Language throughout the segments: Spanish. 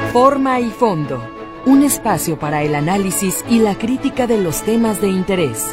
Forma y fondo, un espacio para el análisis y la crítica de los temas de interés.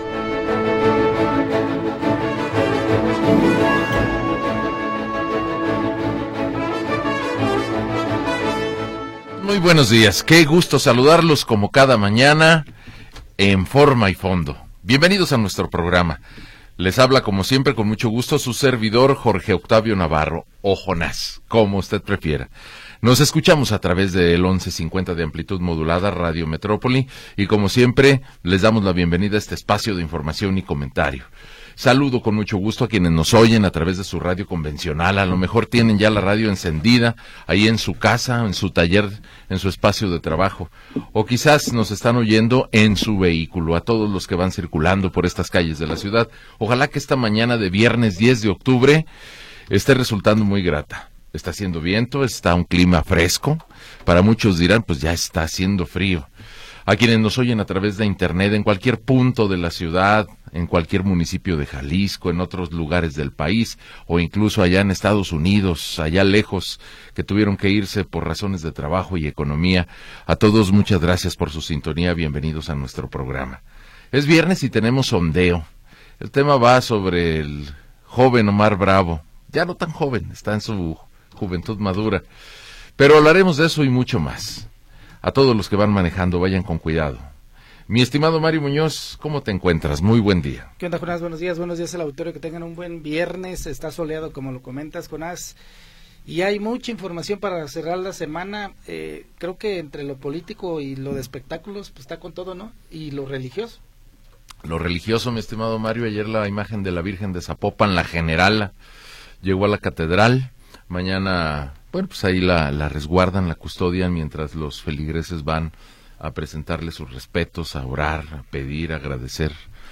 Muy buenos días, qué gusto saludarlos como cada mañana en Forma y Fondo. Bienvenidos a nuestro programa. Les habla como siempre con mucho gusto su servidor Jorge Octavio Navarro, o Jonás, como usted prefiera. Nos escuchamos a través del 1150 de amplitud modulada Radio Metrópoli y como siempre les damos la bienvenida a este espacio de información y comentario. Saludo con mucho gusto a quienes nos oyen a través de su radio convencional. A lo mejor tienen ya la radio encendida ahí en su casa, en su taller, en su espacio de trabajo. O quizás nos están oyendo en su vehículo, a todos los que van circulando por estas calles de la ciudad. Ojalá que esta mañana de viernes 10 de octubre esté resultando muy grata. Está haciendo viento, está un clima fresco. Para muchos dirán, pues ya está haciendo frío. A quienes nos oyen a través de internet en cualquier punto de la ciudad, en cualquier municipio de Jalisco, en otros lugares del país, o incluso allá en Estados Unidos, allá lejos, que tuvieron que irse por razones de trabajo y economía. A todos muchas gracias por su sintonía, bienvenidos a nuestro programa. Es viernes y tenemos sondeo. El tema va sobre el joven Omar Bravo, ya no tan joven, está en su juventud madura, pero hablaremos de eso y mucho más. A todos los que van manejando, vayan con cuidado. Mi estimado Mario Muñoz, ¿cómo te encuentras? Muy buen día. ¿Qué onda, Jonás? Buenos días al auditorio, que tengan un buen viernes. Está soleado, como lo comentas, Jonás, y hay mucha información para cerrar la semana. Creo que entre lo político y lo de espectáculos, pues está con todo, ¿no? Y lo religioso. Lo religioso, mi estimado Mario, ayer la imagen de la Virgen de Zapopan, la generala, llegó a la catedral. Mañana, bueno, pues ahí la resguardan, la custodian, mientras los feligreses van a presentarle sus respetos, a orar, a pedir, a agradecer.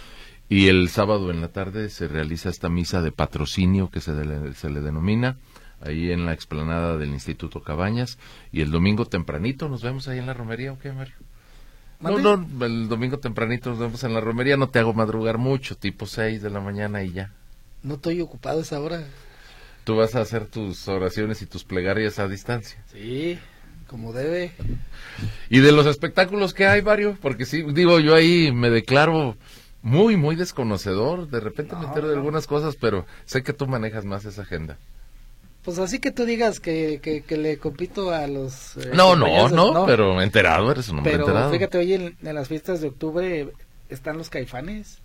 Y el sábado en la tarde se realiza esta misa de patrocinio que se le denomina, ahí en la explanada del Instituto Cabañas. Y el domingo tempranito nos vemos ahí en la romería, ¿o qué, Mario? No, el domingo tempranito nos vemos en la romería, no te hago madrugar mucho, tipo 6 de la mañana y ya. No estoy ocupado a esa hora. Tú vas a hacer tus oraciones y tus plegarias a distancia. Sí, como debe. Y de los espectáculos que hay, Mario, porque sí, digo, yo ahí me declaro muy desconocedor, de repente me entero de algunas cosas, pero sé que tú manejas más esa agenda. Pues así que tú digas que le compito a los... No, pero enterado, eres un hombre enterado. Pero fíjate, hoy en las fiestas de octubre están los Caifanes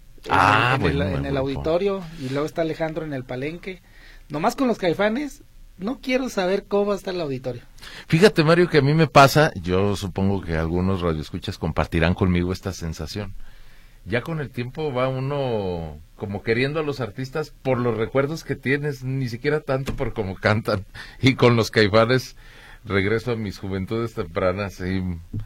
en el auditorio, y luego está Alejandro en el Palenque. Nomás con los Caifanes, no quiero saber cómo va a estar el auditorio. Fíjate, Mario, que a mí me pasa, yo supongo que algunos radioescuchas compartirán conmigo esta sensación. Ya con el tiempo va uno como queriendo a los artistas por los recuerdos que tienes, ni siquiera tanto por cómo cantan. Y con los Caifanes regreso a mis juventudes tempranas y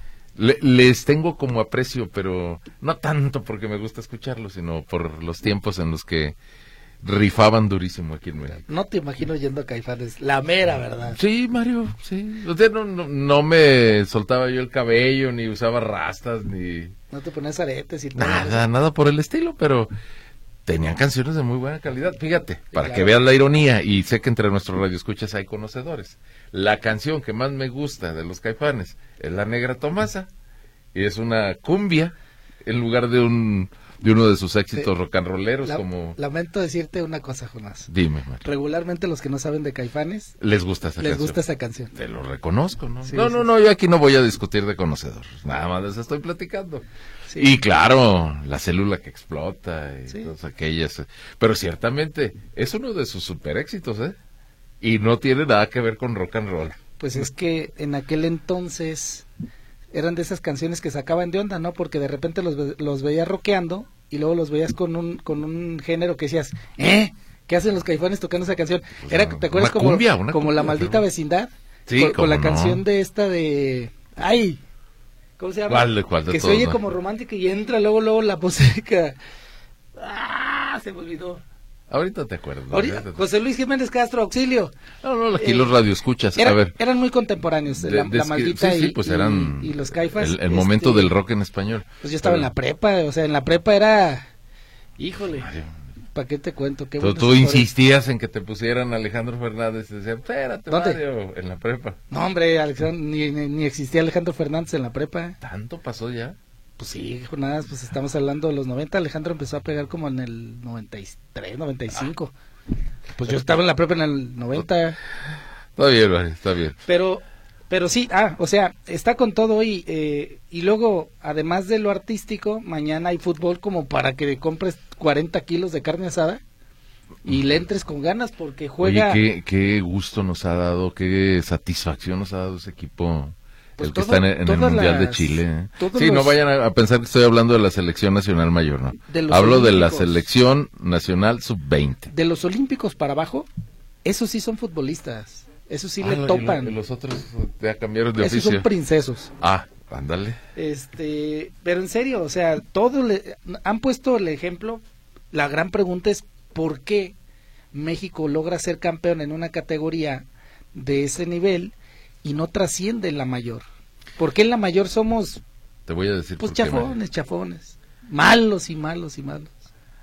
les tengo como aprecio, pero no tanto porque me gusta escucharlos, sino por los tiempos en los que rifaban durísimo aquí en México. No te imagino yendo a Caifanes, la mera verdad. Sí, Mario, sí. O sea, no me soltaba yo el cabello, ni usaba rastas, ni... No te ponías aretes y nada por el estilo, pero tenían canciones de muy buena calidad. Fíjate, para que veas la ironía, y sé que entre nuestros radioescuchas hay conocedores. La canción que más me gusta de los Caifanes es La Negra Tomasa, y es una cumbia en lugar de uno de sus éxitos rock and rolleros. Lamento decirte una cosa, Jonás. Dime, Mario. Regularmente los que no saben de Caifanes les gusta esa canción. Te lo reconozco, ¿no? Sí, no, yo aquí no voy a discutir de conocedores, nada más les estoy platicando. Sí. Y claro, La Célula que Explota y todas aquellas, pero ciertamente es uno de sus super éxitos, y no tiene nada que ver con rock and roll. Pues es que en aquel entonces eran de esas canciones que sacaban de onda, ¿no? Porque de repente los veías rockeando y luego los veías con un género que decías, ¿qué hacen los Caifanes tocando esa canción? Pues era, ¿te acuerdas como cumbia, La Maldita Vecindad? Sí, con la canción de esta de... ¡Ay! ¿Cómo se llama? ¿Cuál de que todos, se oye como romántica y entra luego la música. ¡Ah! Se me olvidó. Ahorita te acuerdas. José Luis Jiménez Castro, auxilio. No, aquí los radioescuchas. A ver. Eran muy contemporáneos, la Maldita pues eran y los Caifas. El momento del rock en español. Pues yo estaba en la prepa, o sea, en la prepa era... Híjole. ¿Para qué te cuento? Qué Tú insistías en que te pusieran Alejandro Fernández y decían, espérate, ¿dónde? Mario, en la prepa. No, hombre, ni existía Alejandro Fernández en la prepa. ¿Tanto pasó ya? Pues sí, jornadas, pues estamos hablando de los 90. Alejandro empezó a pegar como en el 93, 95. Pues yo estaba en la prepa en el 90. Está bien, Mario, está bien. Pero sí, o sea, está con todo hoy. Y luego, además de lo artístico, mañana hay fútbol como para que compres 40 kilos de carne asada y le entres con ganas porque juega... Oye, qué gusto nos ha dado, qué satisfacción nos ha dado ese equipo, pues el que está en el Mundial de Chile. Sí, no vayan a pensar que estoy hablando de la selección nacional mayor, ¿no? Hablo de la selección nacional sub-20. De los olímpicos para abajo, esos sí son futbolistas. Eso sí le topan. Y los otros ya cambiaron de oficio. Esos son princesos. Ándale. Pero en serio, o sea, han puesto el ejemplo. La gran pregunta es ¿por qué México logra ser campeón en una categoría de ese nivel y no trasciende en la mayor? ¿Por qué en la mayor somos, te voy a decir, pues chafones, malos y malos y malos?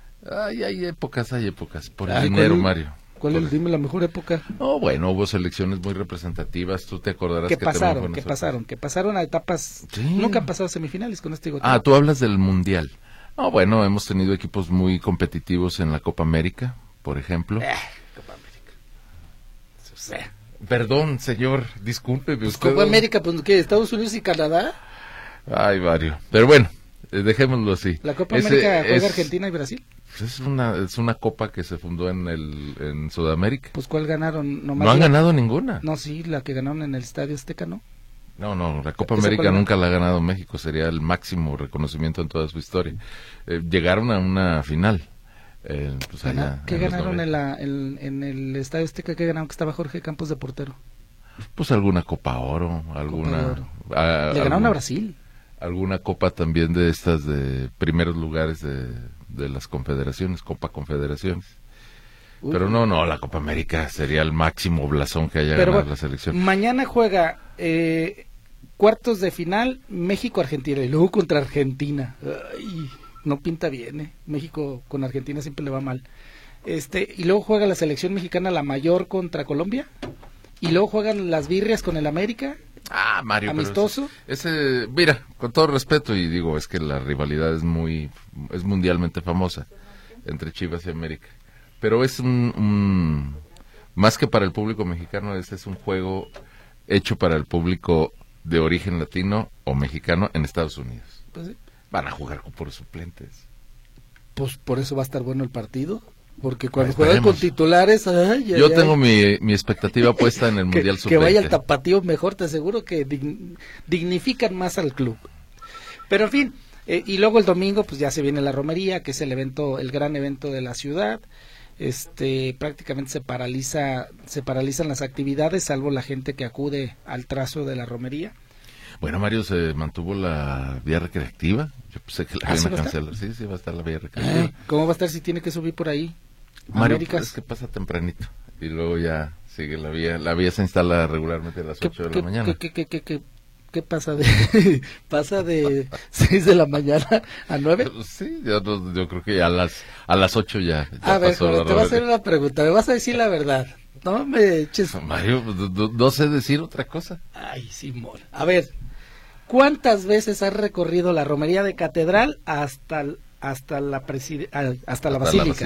Hay épocas, por el dinero, Mario. Dime la mejor época. No, bueno, hubo selecciones muy representativas, tú te acordarás que pasaron a etapas, sí. Nunca han pasado a semifinales con este goteo. Tú hablas del Mundial. No, bueno, hemos tenido equipos muy competitivos en la Copa América, por ejemplo. Copa América. O sea. Perdón, señor, disculpe. Pues Copa América, pues ¿qué? ¿Estados Unidos y Canadá? Ay, Mario. Pero bueno, dejémoslo así. ¿La Copa América juega Argentina y Brasil? Es una copa que se fundó en Sudamérica. Pues ¿cuál ganaron? No han ganado ninguna. No, sí, la que ganaron en el Estadio Azteca, ¿no? No, la Copa América nunca la ha ganado México, sería el máximo reconocimiento en toda su historia. Llegaron a una final. Pues allá, ¿qué ganaron en el Estadio Azteca? ¿Qué ganaron? Que estaba Jorge Campos de portero. Pues alguna Copa Oro, alguna... Le ganaron a Brasil. Alguna copa también de estas de primeros lugares de las confederaciones, Copa Confederaciones. Pero no, la Copa América sería el máximo blasón que haya ganado la selección. Mañana juega cuartos de final México-Argentina y luego contra Argentina. Ay, no pinta bien, México con Argentina siempre le va mal. Y luego juega la selección mexicana, la mayor, contra Colombia. Y luego juegan las birrias con el América. Mario, amistoso. Mira, con todo respeto, y digo, es que la rivalidad es mundialmente famosa entre Chivas y América. Pero es más que para el público mexicano, es un juego hecho para el público de origen latino o mexicano en Estados Unidos. Pues sí. Van a jugar por suplentes. Pues por eso va a estar bueno el partido. Porque cuando juegan con titulares... Yo tengo mi expectativa puesta en el Mundial Sub-20. Que vaya el tapatío mejor, te aseguro que dignifican más al club. Pero en fin, y luego el domingo pues ya se viene la romería, que es el gran evento de la ciudad. Prácticamente se paralizan las actividades, salvo la gente que acude al trazo de la romería. Bueno, Mario, se mantuvo la vía recreativa. Yo pensé que la iban a cancelar. Sí, va a estar la vía recreativa. ¿Cómo va a estar si tiene que subir por ahí? Mario, es que pasa tempranito y luego ya sigue la vía. La vía se instala regularmente a las 8 de la mañana. ¿Qué pasa pasa de 6 de la mañana a 9? Sí, yo creo que ya a las 8 ya a ver, te voy a hacer una pregunta, me vas a decir la verdad. No me eches... Mario, no sé decir otra cosa. Ay, Simón. A ver, ¿cuántas veces has recorrido la romería de Catedral hasta la Basílica?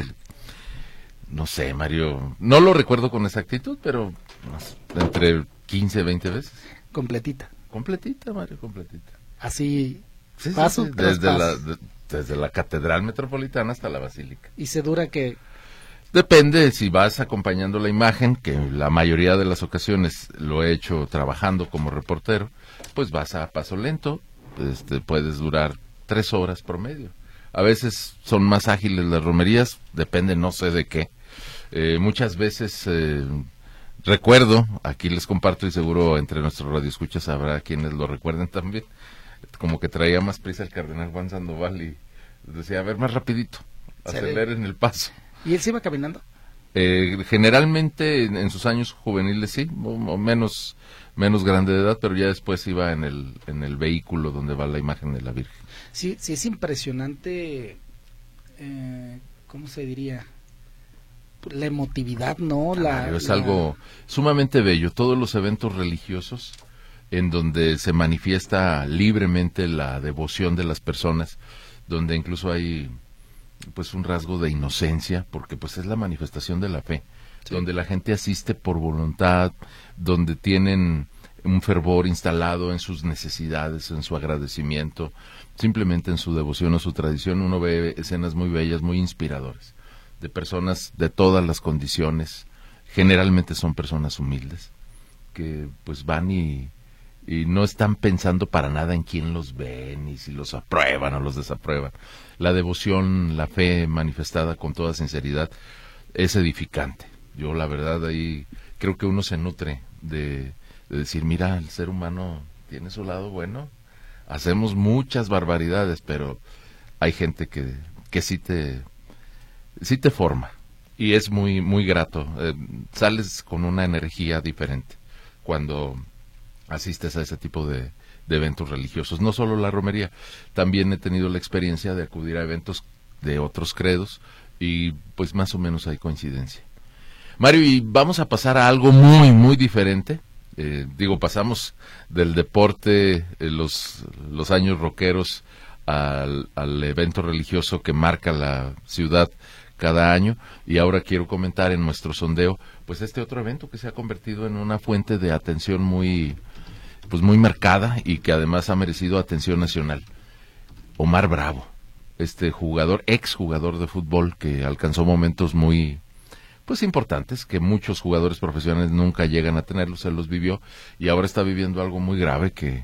No sé, Mario, no lo recuerdo con exactitud, pero entre 15 y 20 veces. Completita, Mario, completita. Así, sí, paso tras paso. Desde la Catedral Metropolitana hasta la Basílica. ¿Y se dura qué? Depende, si vas acompañando la imagen, que la mayoría de las ocasiones lo he hecho trabajando como reportero, pues vas a paso lento, puedes durar 3 horas promedio. A veces son más ágiles las romerías, depende no sé de qué. Muchas veces recuerdo, aquí les comparto y seguro entre nuestros radioescuchas habrá quienes lo recuerden también, como que traía más prisa el cardenal Juan Sandoval y decía, a ver, más rapidito, aceleren el paso. ¿Y él se iba caminando? Generalmente en sus años juveniles sí, o menos grande de edad, pero ya después iba en el vehículo donde va la imagen de la Virgen. Sí, es impresionante, ¿cómo se diría? la emotividad, ¿no? Es algo sumamente bello. Todos los eventos religiosos en donde se manifiesta libremente la devoción de las personas, donde incluso hay pues un rasgo de inocencia, porque pues es la manifestación de la fe, donde la gente asiste por voluntad, donde tienen un fervor instalado en sus necesidades, en su agradecimiento, simplemente en su devoción o su tradición. Uno ve escenas muy bellas, muy inspiradoras, de personas de todas las condiciones. Generalmente son personas humildes, que pues van y no están pensando para nada en quién los ve, ni si los aprueban o los desaprueban. La devoción, la fe manifestada con toda sinceridad es edificante. Yo la verdad ahí creo que uno se nutre de decir, mira, el ser humano tiene su lado bueno, hacemos muchas barbaridades, pero hay gente que sí te forma, y es muy, muy grato. Sales con una energía diferente cuando asistes a ese tipo de eventos religiosos. No solo la romería, también he tenido la experiencia de acudir a eventos de otros credos, y pues más o menos hay coincidencia. Mario, y vamos a pasar a algo muy, muy diferente. Pasamos del deporte, los años rockeros, al evento religioso que marca la ciudad cada año, y ahora quiero comentar en nuestro sondeo pues este otro evento que se ha convertido en una fuente de atención muy marcada, y que además ha merecido atención nacional. Omar Bravo, este exjugador de fútbol que alcanzó momentos muy importantes, que muchos jugadores profesionales nunca llegan a tenerlos. Él los vivió, y ahora está viviendo algo muy grave que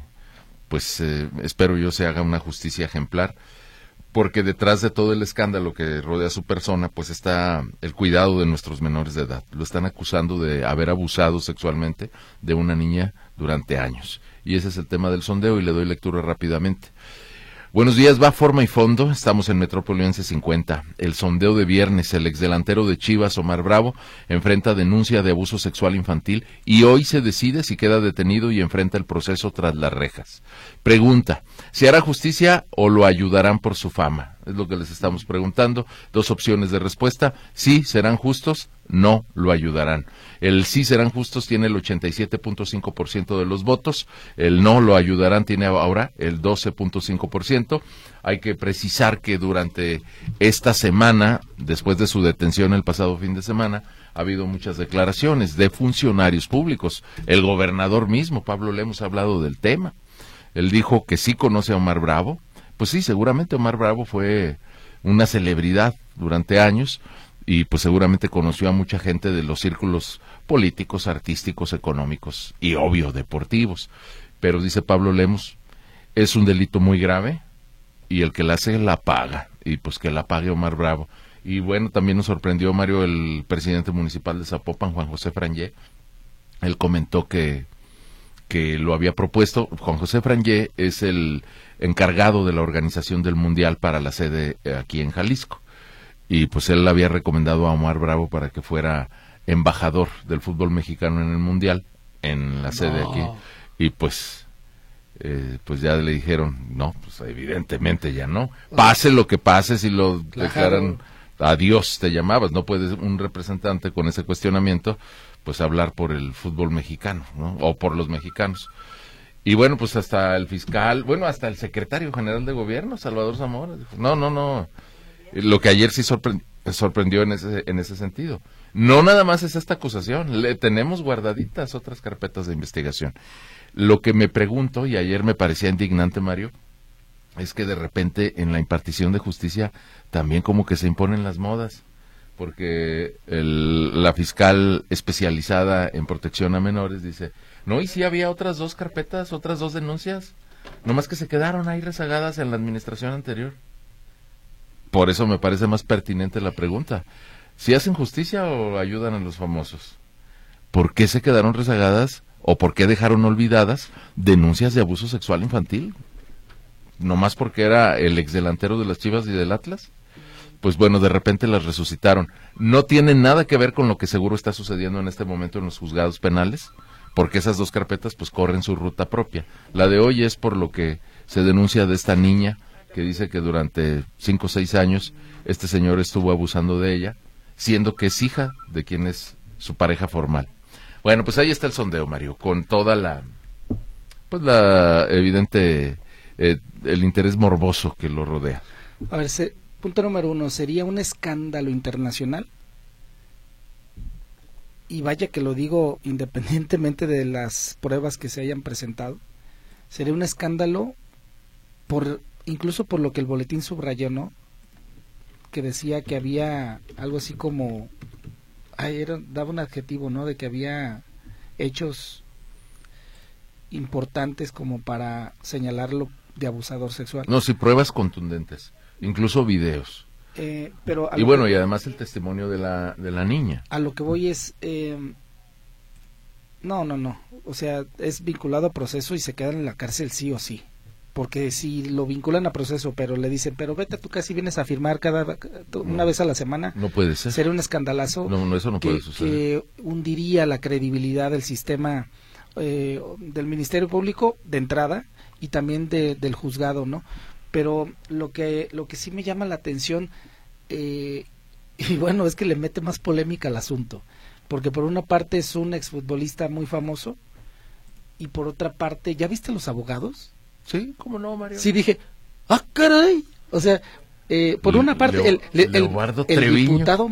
espero yo se haga una justicia ejemplar, porque detrás de todo el escándalo que rodea su persona pues está el cuidado de nuestros menores de edad. Lo están acusando de haber abusado sexualmente de una niña durante años, y ese es el tema del sondeo, y le doy lectura rápidamente. Buenos días, va Forma y Fondo, estamos en Metrópoli 1150. El sondeo de viernes: el exdelantero de Chivas, Omar Bravo, enfrenta denuncia de abuso sexual infantil, y hoy se decide si queda detenido y enfrenta el proceso tras las rejas. Pregunta: ¿se hará justicia o lo ayudarán por su fama? Es lo que les estamos preguntando. 2 opciones de respuesta: sí, serán justos; no, lo ayudarán. El sí serán justos tiene el 87.5% de los votos, el no, lo ayudarán, tiene ahora el 12.5%. Hay que precisar que durante esta semana, después de su detención el pasado fin de semana, ha habido muchas declaraciones de funcionarios públicos. El gobernador mismo, Pablo Lemos, ha hablado del tema. Él dijo que sí conoce a Omar Bravo. Pues sí, seguramente Omar Bravo fue una celebridad durante años, y pues seguramente conoció a mucha gente de los círculos políticos, artísticos, económicos y obvio deportivos. Pero dice Pablo Lemos, es un delito muy grave, y el que la hace la paga, y pues que la pague Omar Bravo. Y bueno, también nos sorprendió, Mario, el presidente municipal de Zapopan, Juan José Frangé. Él comentó que lo había propuesto. Juan José Frangé es el encargado de la organización del Mundial para la sede aquí en Jalisco, y pues él había recomendado a Omar Bravo para que fuera embajador del fútbol mexicano en el Mundial, en la sede aquí, y pues ya le dijeron, no, pues evidentemente ya no, pase lo que pase, si lo declaran, adiós te llamabas. No puede un representante con ese cuestionamiento pues hablar por el fútbol mexicano, ¿no? O por los mexicanos. Y bueno, pues hasta el fiscal, hasta el secretario general de gobierno, Salvador Zamora, dijo, no, lo que ayer sí sorprendió en ese sentido. No nada más es esta acusación, le tenemos guardaditas otras carpetas de investigación. Lo que me pregunto, y ayer me parecía indignante, Mario, es que de repente en la impartición de justicia también como que se imponen las modas, porque la fiscal especializada en protección a menores dice, no, y sí había otras 2 carpetas, otras 2 denuncias, nomás que se quedaron ahí rezagadas en la administración anterior. Por eso me parece más pertinente la pregunta, ¿si hacen justicia o ayudan a los famosos? ¿Por qué se quedaron rezagadas o por qué dejaron olvidadas denuncias de abuso sexual infantil? ¿Nomás porque era el exdelantero de las Chivas y del Atlas? Pues bueno, de repente las resucitaron. No tiene nada que ver con lo que seguro está sucediendo en este momento en los juzgados penales, porque esas 2 carpetas pues corren su ruta propia. La de hoy es por lo que se denuncia de esta niña, que dice que durante 5 o 6 años este señor estuvo abusando de ella. siendo que es hija de quien es su pareja formal. Bueno, pues ahí está el sondeo, Mario, con toda la evidente, el interés morboso que lo rodea. A ver, punto número 1, ¿sería un escándalo internacional? Y vaya que lo digo independientemente de las pruebas que se hayan presentado. Sería un escándalo incluso por lo que el boletín subrayó, ¿no? Que decía que había algo así como, daba un adjetivo, ¿no? De que había hechos importantes como para señalarlo de abusador sexual. No, sí, pruebas contundentes, incluso videos. Pero y bueno, y además el testimonio de la niña. A lo que voy es, no, o sea, es vinculado a proceso y se queda en la cárcel sí o sí. Porque si lo vinculan a proceso, pero le dicen, pero vete a tu casa y vienes a firmar una vez a la semana. No puede ser. Sería un escandalazo. No, eso no puede suceder. Que hundiría la credibilidad del sistema del Ministerio Público de entrada y también del juzgado, ¿no? Pero lo que sí me llama la atención, y bueno, es que le mete más polémica al asunto. Porque por una parte es un exfutbolista muy famoso y por otra parte, ¿ya viste los abogados? Sí, ¿cómo no, Mario? Sí, dije, ¡ah, caray! O sea, por una parte, Leobardo Treviño. Diputado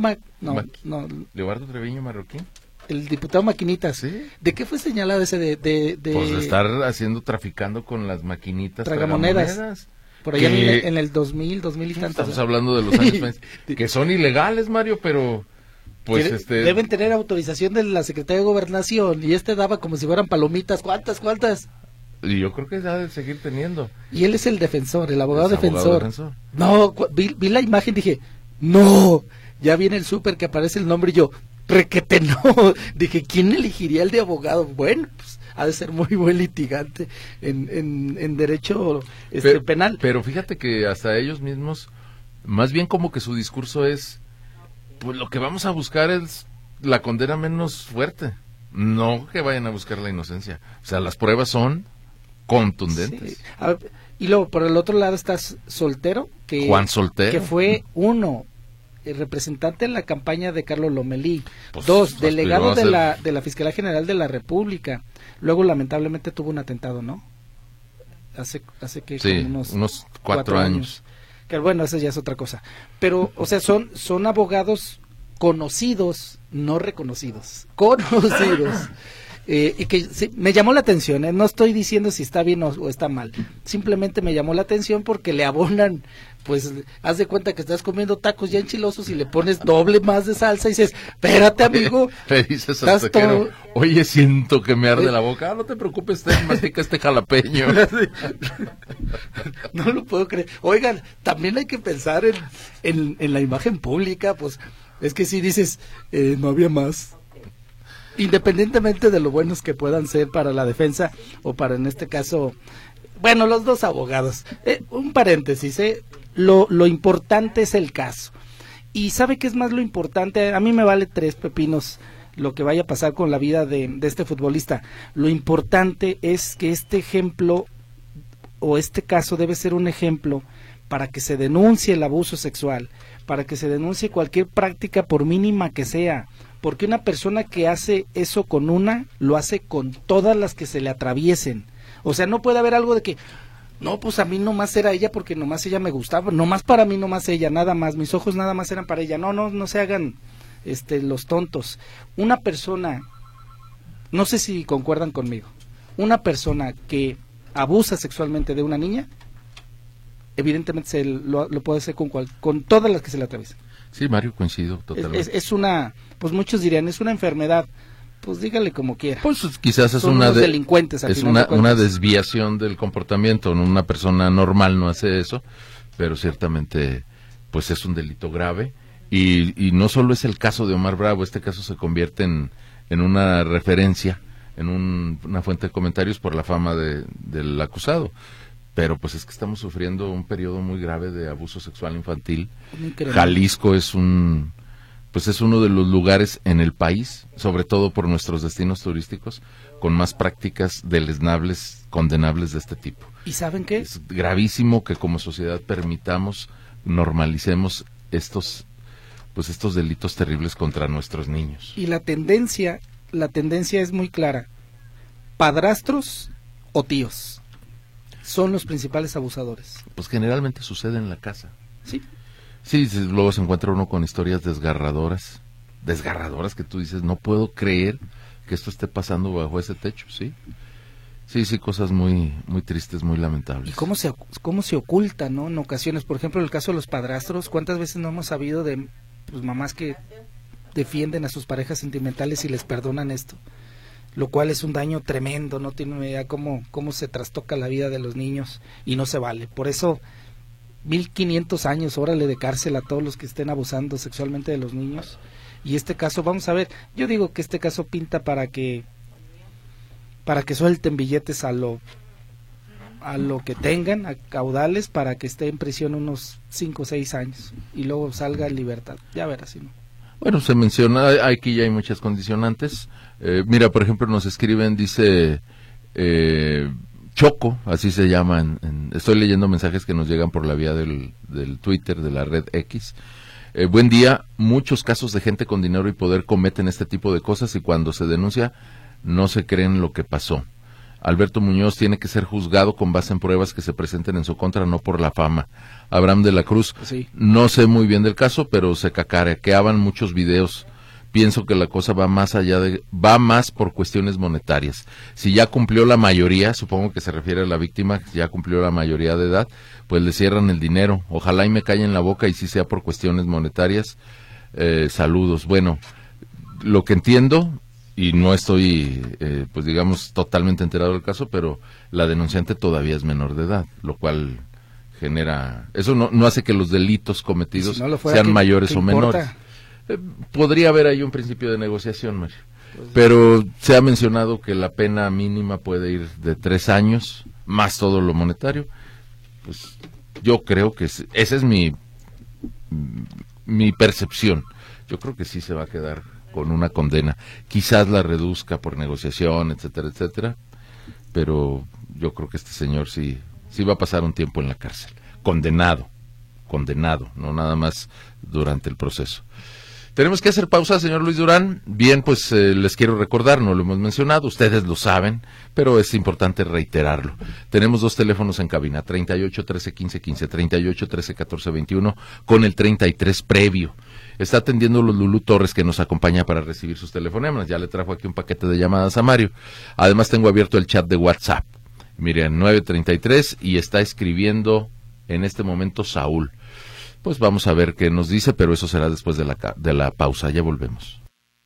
Leobardo Treviño Marroquín. El diputado Maquinitas. ¿Sí? ¿De qué fue señalado ese de Pues de estar traficando con las maquinitas tragamonedas? Por allá en el 2000 y tantos. Estamos hablando de los años que son ilegales, Mario, pero pues deben tener autorización de la Secretaría de Gobernación y daba como si fueran palomitas. ¿Cuántas? Y yo creo que ha de seguir teniendo. Y él es el defensor, el abogado defensor. No, vi la imagen, dije, no, ya viene el súper que aparece el nombre y yo, requete no. Dije, ¿quién elegiría el de abogado? Bueno, pues ha de ser muy buen litigante en derecho penal. Pero fíjate que hasta ellos mismos, más bien como que su discurso es, pues lo que vamos a buscar es la condena menos fuerte. No que vayan a buscar la inocencia. O sea, las pruebas son contundentes. Sí. Ver, y luego por el otro lado estás Soltero, Juan Soltero, que fue el representante en la campaña de Carlos Lomelí, pues, 2, delegado de la Fiscalía General de la República. Luego lamentablemente tuvo un atentado, ¿no? Hace que sí, unos 4 años. Que bueno, esa ya es otra cosa. Pero, o sea, son abogados conocidos, no reconocidos, conocidos. Y que sí, me llamó la atención, no estoy diciendo si está bien o está mal, simplemente me llamó la atención porque le abonan, pues haz de cuenta que estás comiendo tacos ya enchilosos y le pones doble más de salsa y dices, espérate amigo, le dices al taquero, oye, siento que me arde la boca, no te preocupes, mastica jalapeño. No lo puedo creer. Oigan, también hay que pensar en la imagen pública, pues es que si dices, no había más. Independientemente de lo buenos que puedan ser para la defensa o para, en este caso, bueno, los dos abogados. Un paréntesis, lo importante es el caso. ¿Y sabe qué es más lo importante? A mí me vale 3 pepinos lo que vaya a pasar con la vida de este futbolista. Lo importante es que este ejemplo o este caso debe ser un ejemplo para que se denuncie el abuso sexual, para que se denuncie cualquier práctica por mínima que sea. Porque una persona que hace eso con lo hace con todas las que se le atraviesen. O sea, no puede haber algo de que, no, pues a mí nomás era ella porque nomás ella me gustaba, nomás para mí nomás ella, nada más, mis ojos nada más eran para ella. No se hagan los tontos. Una persona, no sé si concuerdan conmigo, una persona que abusa sexualmente de una niña, evidentemente lo puede hacer con todas las que se le atraviesen. Sí, Mario, coincido totalmente. Es una, pues muchos dirían, es una enfermedad, pues dígale como quiera. Pues quizás es delincuentes. Es una desviación del comportamiento, una persona normal no hace eso, pero ciertamente pues es un delito grave y no solo es el caso de Omar Bravo, este caso se convierte en una referencia, en una fuente de comentarios por la fama del acusado. Pero pues es que estamos sufriendo un periodo muy grave de abuso sexual infantil. Increíble. Jalisco es uno de los lugares en el país, sobre todo por nuestros destinos turísticos, con más prácticas deleznables, condenables de este tipo. ¿Y saben qué? Es gravísimo que como sociedad permitamos, normalicemos estos pues estos delitos terribles contra nuestros niños. Y la tendencia es muy clara. Padrastros o tíos son los principales abusadores. Pues generalmente sucede en la casa. Sí. Sí, luego se encuentra uno con historias desgarradoras que tú dices, no puedo creer que esto esté pasando bajo ese techo, ¿sí? Sí, cosas muy muy tristes, muy lamentables. Y cómo se oculta, ¿no? En ocasiones, por ejemplo, en el caso de los padrastros, ¿cuántas veces no hemos sabido de pues, mamás que defienden a sus parejas sentimentales y les perdonan esto? Lo cual es un daño tremendo, no tiene una idea cómo se trastoca la vida de los niños y no se vale. Por eso 1500 años, órale, de cárcel a todos los que estén abusando sexualmente de los niños. Y este caso, vamos a ver, yo digo que este caso pinta para que suelten billetes a lo que tengan, a caudales, para que esté en prisión unos 5 o 6 años y luego salga en libertad. Ya verás, si no. Bueno, se menciona, aquí ya hay muchas condicionantes. Mira, por ejemplo, nos escriben, dice Choco, así se llama, estoy leyendo mensajes que nos llegan por la vía del Twitter, de la red X. Buen día, muchos casos de gente con dinero y poder cometen este tipo de cosas y cuando se denuncia no se creen lo que pasó. Alberto Muñoz tiene que ser juzgado con base en pruebas que se presenten en su contra, no por la fama. Abraham de la Cruz, sí. No sé muy bien del caso, pero se cacareaban muchos videos. Pienso que la cosa va más por cuestiones monetarias. Si ya cumplió la mayoría, supongo que se refiere a la víctima, ya cumplió la mayoría de edad, pues le cierran el dinero. Ojalá y me callen la boca y si sea por cuestiones monetarias. Saludos. Bueno, lo que entiendo, y no estoy, pues digamos, totalmente enterado del caso, pero la denunciante todavía es menor de edad, lo cual genera... Eso no hace que los delitos cometidos si no fuera, sean mayores o menores. Podría haber ahí un principio de negociación, Mario. Pero se ha mencionado que la pena mínima puede ir de 3 años, más todo lo monetario. Pues yo creo que esa es mi percepción. Yo creo que sí se va a quedar con una condena. Quizás la reduzca por negociación, etcétera, etcétera. Pero yo creo que este señor sí va a pasar un tiempo en la cárcel. Condenado, no nada más durante el proceso. Tenemos que hacer pausa, señor Luis Durán. Bien, pues les quiero recordar, no lo hemos mencionado, ustedes lo saben, pero es importante reiterarlo. Tenemos 2 teléfonos en cabina, 38 13 15 15, 38 13 14 21, con el 33 previo. Está atendiendo los Lulú Torres, que nos acompaña para recibir sus telefonemas. Ya le trajo aquí un paquete de llamadas a Mario. Además tengo abierto el chat de WhatsApp. Miren, 933, y está escribiendo en este momento Saúl. Pues vamos a ver qué nos dice, pero eso será después de la pausa. Ya volvemos.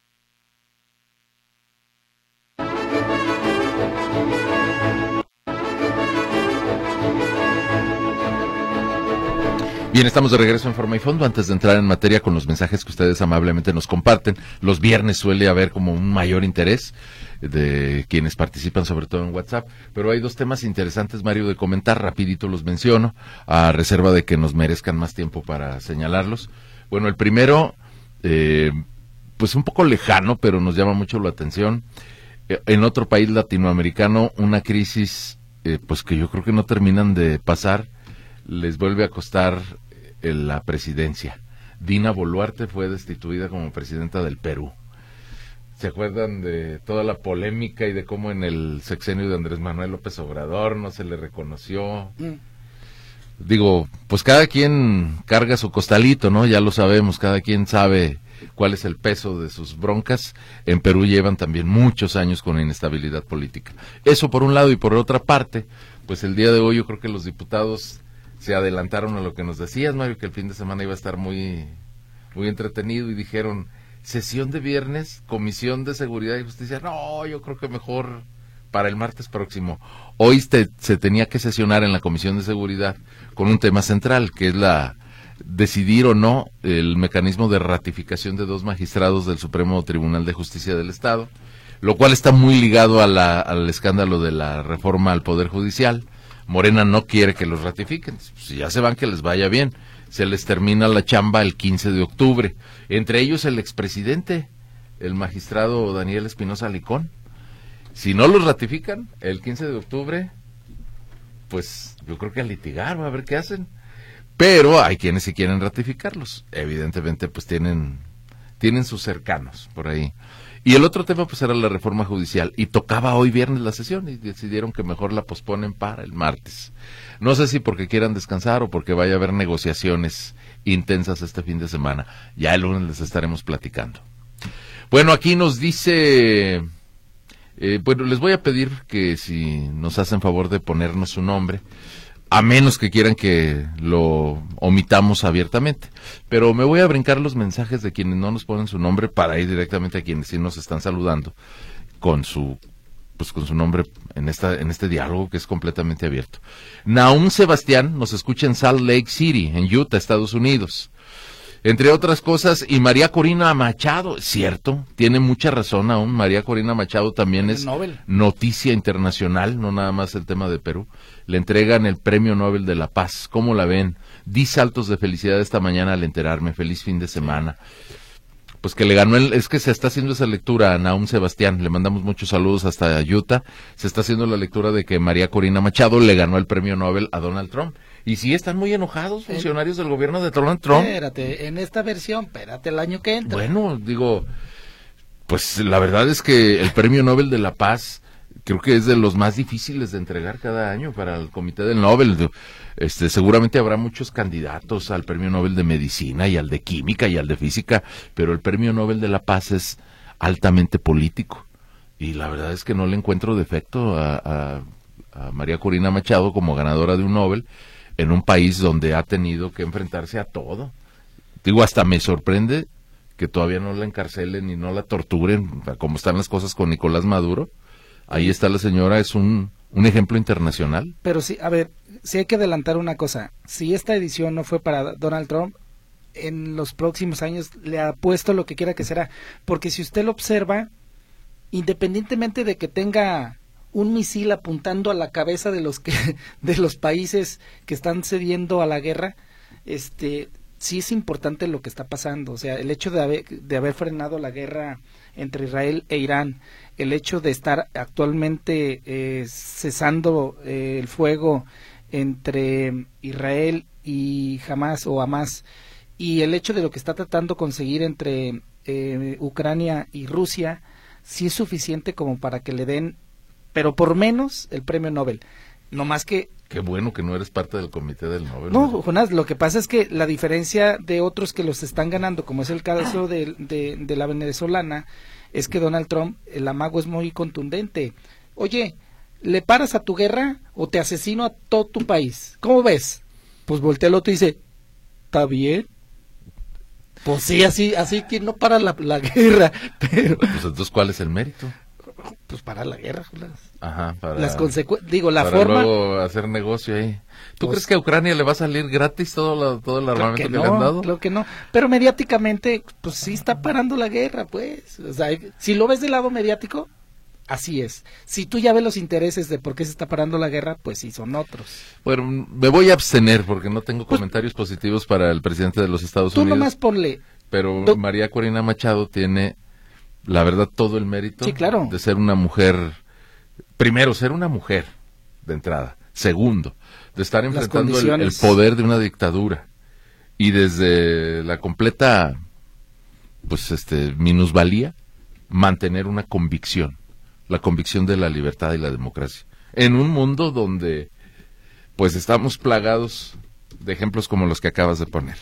Bien, estamos de regreso en Forma y Fondo. Antes de entrar en materia con los mensajes que ustedes amablemente nos comparten, los viernes suele haber como un mayor interés de quienes participan, sobre todo en WhatsApp, pero hay 2 temas interesantes, Mario, de comentar. Rapidito los menciono, a reserva de que nos merezcan más tiempo para señalarlos. Bueno, el primero, pues un poco lejano, pero nos llama mucho la atención. En otro país latinoamericano, una crisis pues que yo creo que no terminan de pasar, les vuelve a costar la presidencia. Dina Boluarte fue destituida como presidenta del Perú. ¿Se acuerdan de toda la polémica y de cómo en el sexenio de Andrés Manuel López Obrador no se le reconoció? Digo, pues cada quien carga su costalito, ¿no? Ya lo sabemos, cada quien sabe cuál es el peso de sus broncas. En Perú llevan también muchos años con inestabilidad política. Eso por un lado, y por otra parte, pues el día de hoy yo creo que los diputados se adelantaron a lo que nos decías, Mario, que el fin de semana iba a estar muy, muy entretenido, y dijeron, sesión de viernes, Comisión de Seguridad y Justicia. No, yo creo que mejor para el martes próximo. Hoy se tenía que sesionar en la Comisión de Seguridad con un tema central, que es decidir o no el mecanismo de ratificación de 2 magistrados del Supremo Tribunal de Justicia del Estado, lo cual está muy ligado al escándalo de la reforma al Poder Judicial. Morena no quiere que los ratifiquen. Si ya se van, que les vaya bien. Se les termina la chamba el 15 de octubre. Entre ellos el expresidente, el magistrado Daniel Espinosa Licón. Si no los ratifican el 15 de octubre, pues yo creo que a litigar, a ver qué hacen. Pero hay quienes sí quieren ratificarlos. Evidentemente, pues tienen sus cercanos por ahí. Y el otro tema, pues era la reforma judicial. Y tocaba hoy viernes la sesión y decidieron que mejor la posponen para el martes. No sé si porque quieran descansar o porque vaya a haber negociaciones intensas este fin de semana. Ya el lunes les estaremos platicando. Bueno, aquí nos dice... bueno, les voy a pedir que si nos hacen favor de ponernos su nombre, a menos que quieran que lo omitamos abiertamente. Pero me voy a brincar los mensajes de quienes no nos ponen su nombre para ir directamente a quienes sí nos están saludando con su nombre en este diálogo que es completamente abierto. Nahum Sebastián nos escucha en Salt Lake City, en Utah, Estados Unidos. Entre otras cosas, y María Corina Machado, cierto, tiene mucha razón aún, María Corina Machado también es Nobel. Noticia internacional, no nada más el tema de Perú. Le entregan el Premio Nobel de la Paz, ¿cómo la ven? Di saltos de felicidad esta mañana al enterarme, feliz fin de semana. Pues que le ganó, es que se está haciendo esa lectura a Nahum Sebastián, le mandamos muchos saludos hasta Utah, se está haciendo la lectura de que María Corina Machado le ganó el Premio Nobel a Donald Trump. Y sí, están muy enojados funcionarios del gobierno de Donald Trump. Espérate, en esta versión, espérate el año que entra. Bueno, digo, pues la verdad es que el Premio Nobel de la Paz creo que es de los más difíciles de entregar cada año para el Comité del Nobel. Seguramente habrá muchos candidatos al Premio Nobel de Medicina y al de Química y al de Física, pero el Premio Nobel de la Paz es altamente político. Y la verdad es que no le encuentro defecto a María Corina Machado como ganadora de un Nobel en un país donde ha tenido que enfrentarse a todo. Digo, hasta me sorprende que todavía no la encarcelen y no la torturen, como están las cosas con Nicolás Maduro. Ahí está la señora, es un ejemplo internacional. Pero sí, a ver, sí hay que adelantar una cosa. Si esta edición no fue para Donald Trump, en los próximos años le apuesto lo que quiera que será. Porque si usted lo observa, independientemente de que tenga un misil apuntando a la cabeza de los países que están cediendo a la guerra, sí es importante lo que está pasando. O sea, el hecho de haber frenado la guerra entre Israel e Irán, el hecho de estar actualmente cesando el fuego entre Israel y Hamás, y el hecho de lo que está tratando de conseguir entre Ucrania y Rusia, sí es suficiente como para que le den, pero por menos, el premio Nobel. No más que... Qué bueno que no eres parte del Comité del Nobel. No, Jonás, lo que pasa es que la diferencia de otros que los están ganando, como es el caso de la venezolana, es que Donald Trump, el amago es muy contundente. Oye, ¿le paras a tu guerra o te asesino a todo tu país? ¿Cómo ves? Pues voltea el otro y dice, ¿está bien? Pues sí, así que no para la guerra. Pero... Pues entonces, ¿cuál es el mérito? Pues para la guerra, Jonás. Ajá, para las consecuencias, digo, la para forma... luego hacer negocio ahí. ¿Tú Pues, crees que a Ucrania le va a salir gratis todo el armamento que le han dado? Claro que no, pero mediáticamente, pues sí está parando la guerra, pues. O sea, si lo ves del lado mediático, así es. Si tú ya ves los intereses de por qué se está parando la guerra, pues sí, son otros. Bueno, me voy a abstener porque no tengo comentarios positivos para el presidente de los Estados Unidos. Tú nomás ponle... Pero María Corina Machado tiene, la verdad, todo el mérito, sí, claro, de ser una mujer, primero, ser una mujer de entrada, segundo, de estar enfrentando el poder de una dictadura y desde la completa, pues, minusvalía, mantener una convicción, la convicción de la libertad y la democracia, en un mundo donde, pues, estamos plagados de ejemplos como los que acabas de poner.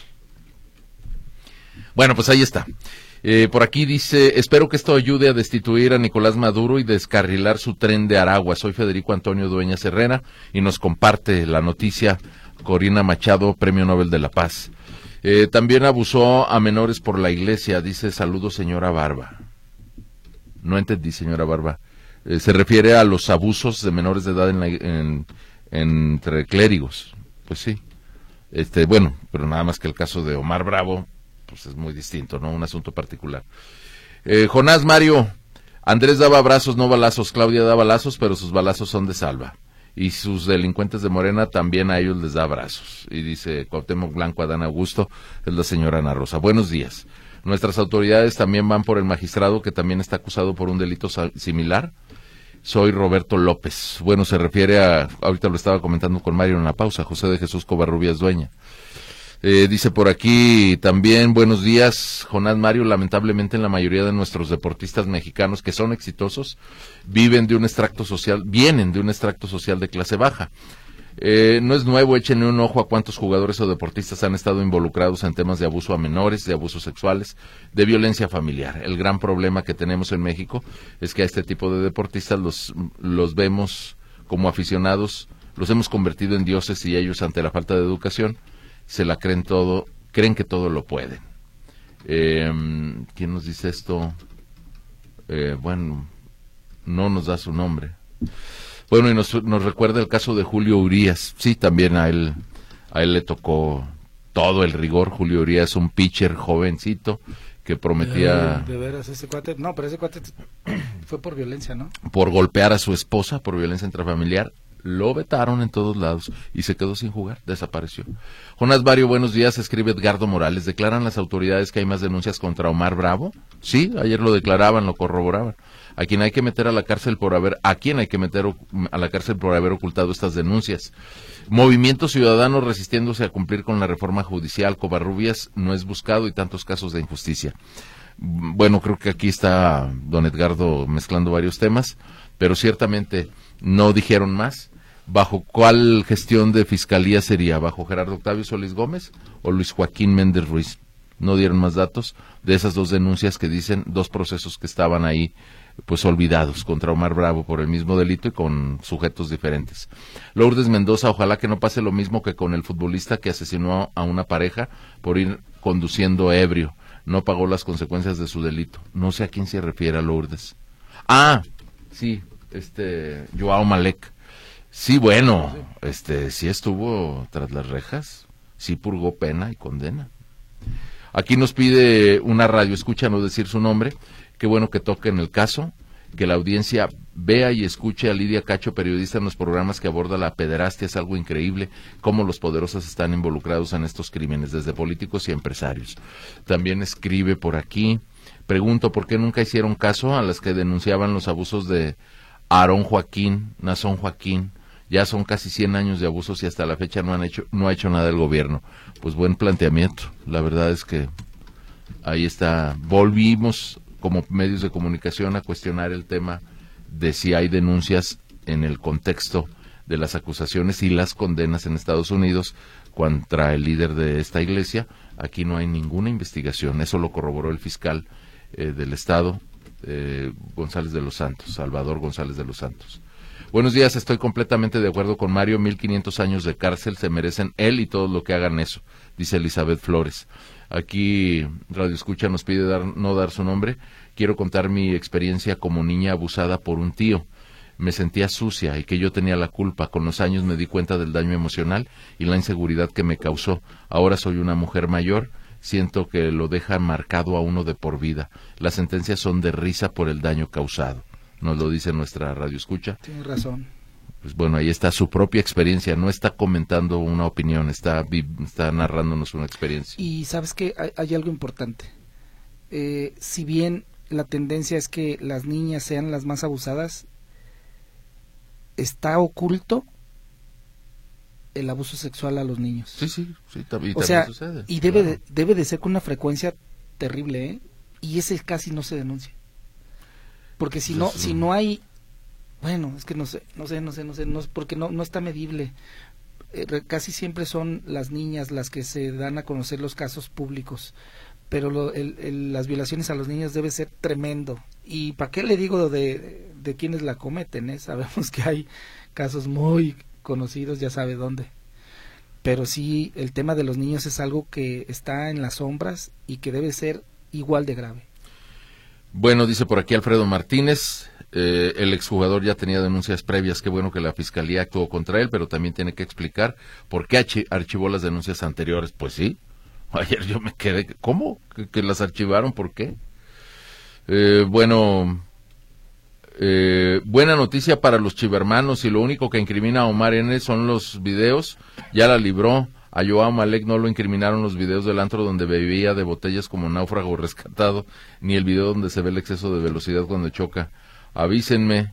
Bueno, pues ahí está. Por aquí dice, espero que esto ayude a destituir a Nicolás Maduro y descarrilar su tren de Aragua. Soy Federico Antonio Dueñas Herrera y nos comparte la noticia Corina Machado, Premio Nobel de la Paz. También abusó a menores por la iglesia, dice, saludos señora Barba. No entendí, señora Barba. Se refiere a los abusos de menores de edad entre clérigos. Pues sí. Bueno, pero nada más que el caso de Omar Bravo, pues es muy distinto, ¿no? Un asunto particular. Jonás Mario, Andrés daba abrazos, no balazos. Claudia da balazos, pero sus balazos son de salva. Y sus delincuentes de Morena también a ellos les da abrazos. Y dice Cuauhtémoc Blanco, Adán Augusto, es la señora Ana Rosa. Buenos días. Nuestras autoridades también van por el magistrado que también está acusado por un delito similar. Soy Roberto López. Bueno, se refiere a, ahorita lo estaba comentando con Mario en la pausa, José de Jesús Covarrubias Dueña. Dice por aquí también, buenos días, Jonás Mario. Lamentablemente en la mayoría de nuestros deportistas mexicanos que son exitosos vienen de un extracto social de clase baja. No es nuevo, échenle un ojo a cuántos jugadores o deportistas han estado involucrados en temas de abuso a menores, de abusos sexuales, de violencia familiar. El gran problema que tenemos en México es que a este tipo de deportistas los vemos como aficionados, los hemos convertido en dioses y ellos, ante la falta de educación, se la creen todo, creen que todo lo pueden. ¿Quién nos dice esto? Bueno, no nos da su nombre. Bueno, y nos recuerda el caso de Julio Urías. Sí, también a él le tocó todo el rigor. Julio Urías, un pitcher jovencito que prometía... De veras, ese cuate... No, pero ese cuate fue por violencia, ¿no? Por golpear a su esposa, por violencia intrafamiliar. Lo vetaron en todos lados y se quedó sin jugar, desapareció. Jonás Mario, buenos días, escribe Edgardo Morales. ¿Declaran las autoridades que hay más denuncias contra Omar Bravo? Sí, ayer lo declaraban, lo corroboraban. A quien hay que meter a la cárcel por haber ocultado estas denuncias. Movimiento Ciudadano resistiéndose a cumplir con la reforma judicial. Covarrubias no es buscado y tantos casos de injusticia. Bueno, creo que aquí está don Edgardo mezclando varios temas, pero ciertamente no dijeron más. ¿Bajo cuál gestión de fiscalía sería? ¿Bajo Gerardo Octavio Solís Gómez o Luis Joaquín Méndez Ruiz? No dieron más datos de esas dos denuncias que dicen, dos procesos que estaban ahí pues olvidados contra Omar Bravo por el mismo delito y con sujetos diferentes. Lourdes Mendoza, ojalá que no pase lo mismo que con el futbolista que asesinó a una pareja por ir conduciendo ebrio. No pagó las consecuencias de su delito. No sé a quién se refiere, Lourdes. Ah, sí, Joao Malek. Sí, bueno, sí estuvo tras las rejas, sí purgó pena y condena. Aquí nos pide una radio, escucha no decir su nombre. Qué bueno que toquen el caso, que la audiencia vea y escuche a Lidia Cacho, periodista en los programas que aborda la pederastia. Es algo increíble cómo los poderosos están involucrados en estos crímenes, desde políticos y empresarios. También escribe por aquí, pregunto por qué nunca hicieron caso a las que denunciaban los abusos de Aarón Joaquín, Nazón Joaquín. Ya son casi 100 años de abusos y hasta la fecha no ha hecho nada el gobierno. Pues buen planteamiento. La verdad es que ahí está. Volvimos como medios de comunicación a cuestionar el tema de si hay denuncias en el contexto de las acusaciones y las condenas en Estados Unidos contra el líder de esta iglesia. Aquí no hay ninguna investigación. Eso lo corroboró el fiscal del Estado, González de los Santos, Salvador González de los Santos. Buenos días, estoy completamente de acuerdo con Mario, 1500 años de cárcel se merecen él y todos los que hagan eso, dice Elizabeth Flores. Aquí Radio Escucha nos pide no dar su nombre. Quiero contar mi experiencia como niña abusada por un tío. Me sentía sucia y que yo tenía la culpa. Con los años me di cuenta del daño emocional y la inseguridad que me causó. Ahora soy una mujer mayor, siento que lo deja marcado a uno de por vida. Las sentencias son de risa por el daño causado. Nos lo dice nuestra Radio Escucha. Tienes razón. Pues bueno, ahí está su propia experiencia, no está comentando una opinión, está narrándonos una experiencia. Y sabes que hay algo importante. Si bien la tendencia es que las niñas sean las más abusadas, está oculto el abuso sexual a los niños. Sí, también sucede. Y debe de ser con una frecuencia terrible, y ese casi no se denuncia. Porque si no hay, bueno, es que no sé, porque no está medible. Casi siempre son las niñas las que se dan a conocer los casos públicos, pero las violaciones a los niños debe ser tremendo. Y para qué le digo de quienes la cometen, sabemos que hay casos muy conocidos, ya sabe dónde. Pero sí, el tema de los niños es algo que está en las sombras y que debe ser igual de grave. Bueno, dice por aquí Alfredo Martínez, el exjugador ya tenía denuncias previas, qué bueno que la fiscalía actuó contra él, pero también tiene que explicar por qué archivó las denuncias anteriores. Pues sí, ayer yo me quedé, ¿cómo? ¿Que las archivaron? ¿Por qué? Buena noticia para los chivermanos, y lo único que incrimina a Omar N. son los videos, ya la libró. A Joao Malek no lo incriminaron los videos del antro donde bebía de botellas como náufrago rescatado, ni el video donde se ve el exceso de velocidad cuando choca. Avísenle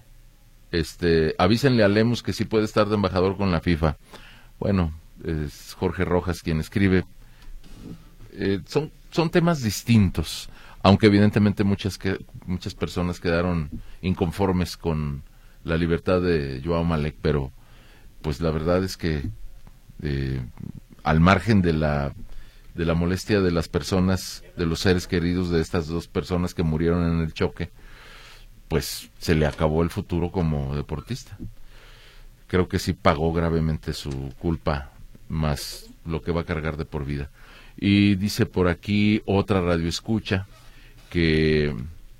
a Lemus que sí puede estar de embajador con la FIFA. Bueno, es Jorge Rojas quien escribe, son temas distintos, aunque evidentemente muchas personas quedaron inconformes con la libertad de Joao Malek, pero pues la verdad es que al margen de la molestia de las personas, de los seres queridos de estas dos personas que murieron en el choque, pues se le acabó el futuro como deportista. Creo que sí pagó gravemente su culpa, más lo que va a cargar de por vida. Y dice por aquí otra radioescucha que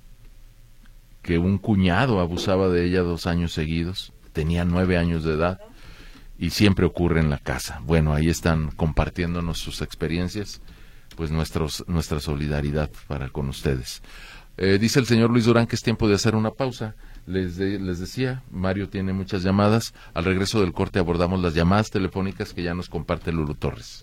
un cuñado abusaba de ella 2 años seguidos, tenía 9 años de edad, y siempre ocurre en la casa. Bueno, ahí están compartiéndonos sus experiencias, pues nuestra solidaridad para con ustedes. Dice el señor Luis Durán que es tiempo de hacer una pausa. Les decía, Mario tiene muchas llamadas. Al regreso del corte abordamos las llamadas telefónicas que ya nos comparte Lulu Torres.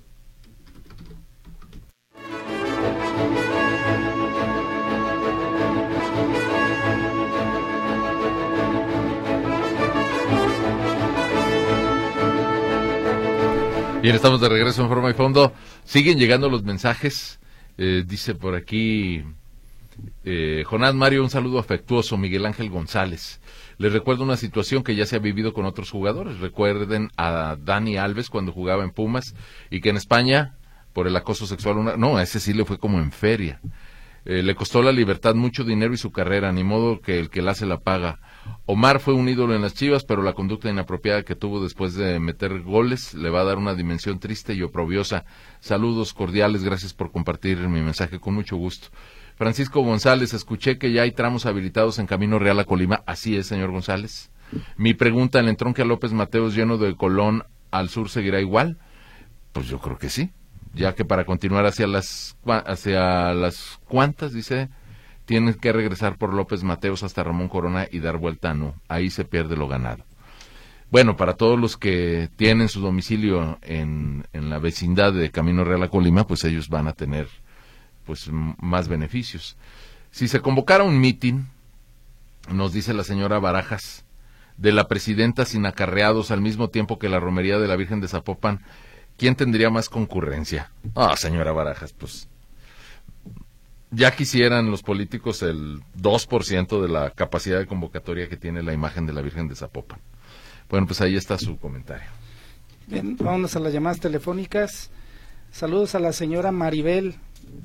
Bien, estamos de regreso en Forma y Fondo. Siguen llegando los mensajes. Dice por aquí Jonás Mario, un saludo afectuoso. Miguel Ángel González. Les recuerdo una situación que ya se ha vivido con otros jugadores. Recuerden a Dani Alves cuando jugaba en Pumas y que en España, por el acoso sexual, a ese sí le fue como en feria. Le costó la libertad, mucho dinero y su carrera, ni modo que el que la hace la paga. Omar fue un ídolo en las Chivas, pero la conducta inapropiada que tuvo después de meter goles le va a dar una dimensión triste y oprobiosa. Saludos cordiales, gracias por compartir mi mensaje, con mucho gusto. Francisco González, escuché que ya hay tramos habilitados en Camino Real a Colima. Así es, señor González. Mi pregunta, ¿el entronque a López Mateos lleno de Colón al sur seguirá igual? Pues yo creo que sí, ya que para continuar hacia las cuantas, dice, tienen que regresar por López Mateos hasta Ramón Corona y dar vuelta a No. Ahí se pierde lo ganado. Bueno, para todos los que tienen su domicilio en la vecindad de Camino Real a Colima, pues ellos van a tener pues más beneficios. Si se convocara un mitin, nos dice la señora Barajas, de la presidenta sin acarreados al mismo tiempo que la romería de la Virgen de Zapopan, ¿quién tendría más concurrencia? Señora Barajas, pues ya quisieran los políticos el 2% de la capacidad de convocatoria que tiene la imagen de la Virgen de Zapopan. Bueno, pues ahí está su comentario. Bien, vámonos a las llamadas telefónicas. Saludos a la señora Maribel.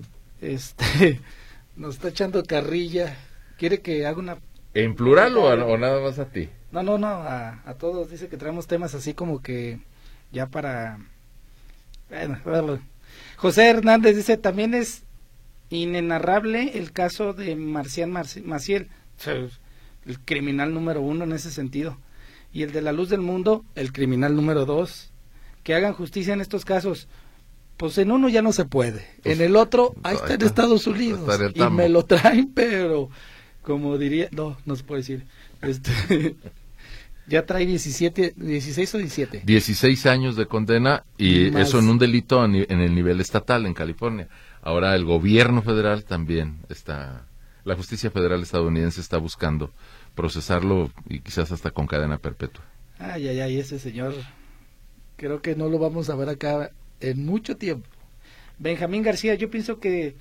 Nos está echando carrilla. ¿Quiere que haga una... ¿En plural o nada más a ti? No, a todos. Dice que traemos temas así como que ya para... Bueno. José Hernández dice, también es inenarrable el caso de Marcial Maciel, el criminal número 1 en ese sentido, y el de La Luz del Mundo, el criminal número 2. Que hagan justicia en estos casos. Pues en uno ya no se puede, pues, en el otro, ahí está en Estados Unidos, y me lo traen, pero como diría, no se puede decir, ya trae 16 o 17. 16 años de condena, y eso en un delito en el nivel estatal en California. Ahora el gobierno federal también la justicia federal estadounidense está buscando procesarlo y quizás hasta con cadena perpetua. Ay, ese señor, creo que no lo vamos a ver acá en mucho tiempo. Benjamín García, yo pienso que,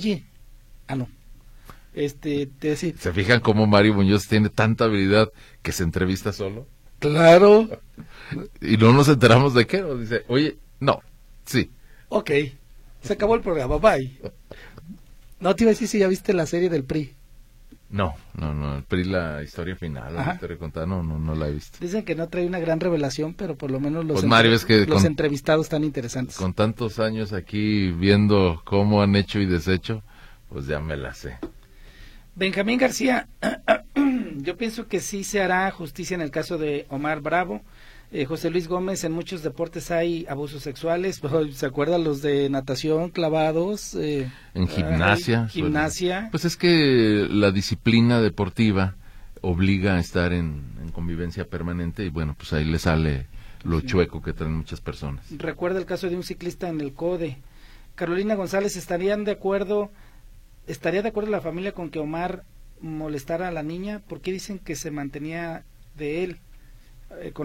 te decía. ¿Se fijan cómo Mario Muñoz tiene tanta habilidad que se entrevista solo? Claro. Y no nos enteramos de qué, dice, sí. Ok, se acabó el programa, bye. No, te iba a decir si ya viste la serie del PRI. No, el PRI, la historia final, la historia contada, no la he visto. Dicen que no trae una gran revelación, pero por lo menos los entrevistados están interesantes. Con tantos años aquí viendo cómo han hecho y deshecho, pues ya me la sé. Benjamín García, yo pienso que sí se hará justicia en el caso de Omar Bravo. José Luis Gómez, en muchos deportes hay abusos sexuales, ¿se acuerdan los de natación, clavados? En gimnasia. Gimnasia. Pues es que la disciplina deportiva obliga a estar en convivencia permanente y bueno, pues ahí le sale lo chueco que traen muchas personas. Recuerda el caso de un ciclista en el CODE. Carolina González, ¿estaría de acuerdo la familia con que Omar molestara a la niña? ¿Por qué dicen que se mantenía de él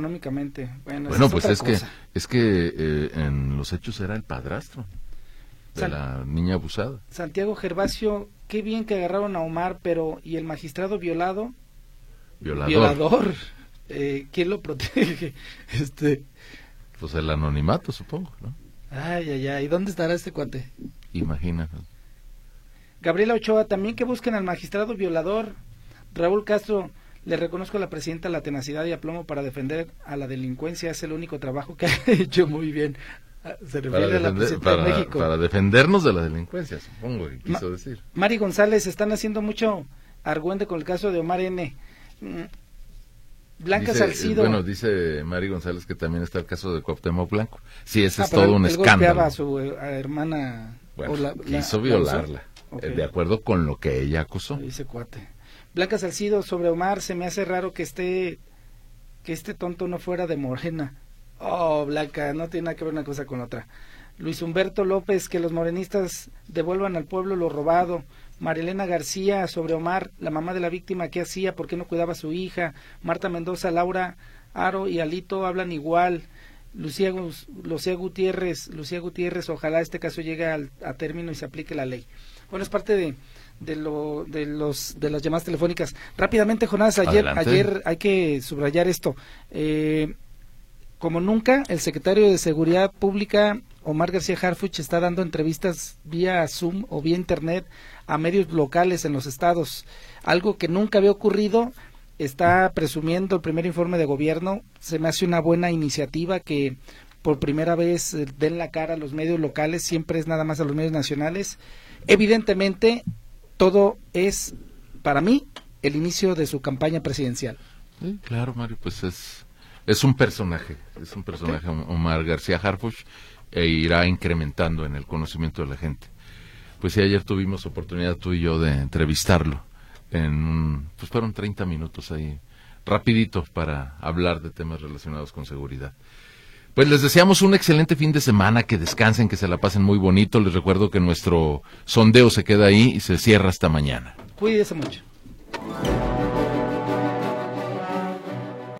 económicamente? Bueno, pues es que en los hechos era el padrastro. la niña abusada. Santiago Gervasio, qué bien que agarraron a Omar, pero ¿y el magistrado violado? Violador. ¿Quién lo protege? Pues el anonimato, supongo, ¿no? Ay, ¿dónde estará este cuate? Imagínate. Gabriela Ochoa, también que busquen al magistrado violador. Raúl Castro, le reconozco a la presidenta la tenacidad y aplomo para defender a la delincuencia, es el único trabajo que ha hecho muy bien. Se refiere a la presidenta de México. Para defendernos de la delincuencia, supongo que quiso decir. Mari González, están haciendo mucho argüende con el caso de Omar N. Blanca Salcido. Bueno, dice Mari González que también está el caso de Cuauhtémoc Blanco. Sí, ese es todo un escándalo. Golpeaba a su hermana. Bueno, quiso violarla, okay, de acuerdo con lo que ella acusó. Dice cuate. Blanca Salcido, sobre Omar, se me hace raro que este tonto no fuera de Morena. Oh, Blanca, no tiene nada que ver una cosa con otra. Luis Humberto López, que los morenistas devuelvan al pueblo lo robado. Marilena García, sobre Omar, la mamá de la víctima, ¿qué hacía? ¿Por qué no cuidaba a su hija? Marta Mendoza, Laura Aro y Alito hablan igual. Lucía Gutiérrez, ojalá este caso llegue a término y se aplique la ley. Bueno, es parte de las llamadas telefónicas. Rápidamente, Jonás, ayer hay que subrayar esto. Como nunca, el secretario de Seguridad Pública, Omar García Harfuch, está dando entrevistas vía Zoom o vía Internet a medios locales en los estados, algo que nunca había ocurrido. Está presumiendo el primer informe de gobierno. Se me hace una buena iniciativa que por primera vez den la cara a los medios locales, siempre es nada más a los medios nacionales. Evidentemente, todo es, para mí, el inicio de su campaña presidencial. Sí, claro, Mario, pues es un personaje, okay, Omar García Harfuch, e irá incrementando en el conocimiento de la gente. Pues sí, ayer tuvimos oportunidad tú y yo de entrevistarlo, pues fueron 30 minutos ahí, rapidito, para hablar de temas relacionados con seguridad. Pues les deseamos un excelente fin de semana, que descansen, que se la pasen muy bonito. Les recuerdo que nuestro sondeo se queda ahí y se cierra hasta mañana. Cuídense mucho.